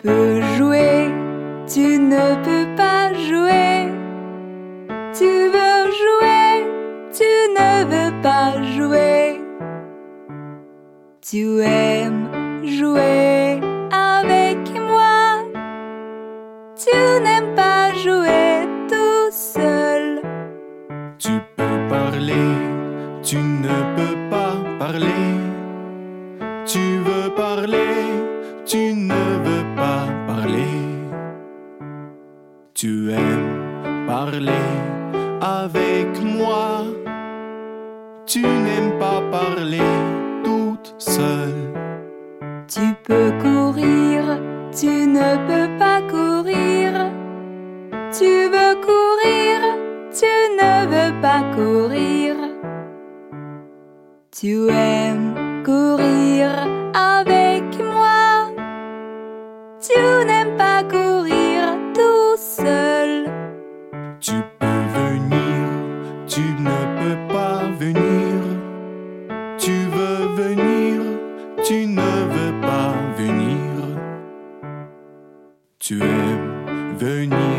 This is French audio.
peux jouer, tu ne peux pas jouer. Tu veux jouer, tu ne veux pas jouer. Tu aimes jouer avec moi. Tu n'aimes pas jouer tout seul. Tu peux parler, tu ne peux pas parler. Tu veux parler, tu ne veux pas parler. Tu aimes parler avec moi. Tu n'aimes pas parler toute seule. Tu peux courir, tu ne peux pas courir. Tu veux courir, tu ne veux pas courir. Tu aimes courir avec moi. Tu n'aimes pas courir tout seul. Tu peux venir, tu ne peux pas venir. Tu veux venir, tu ne veux pas venir. Tu aimes venir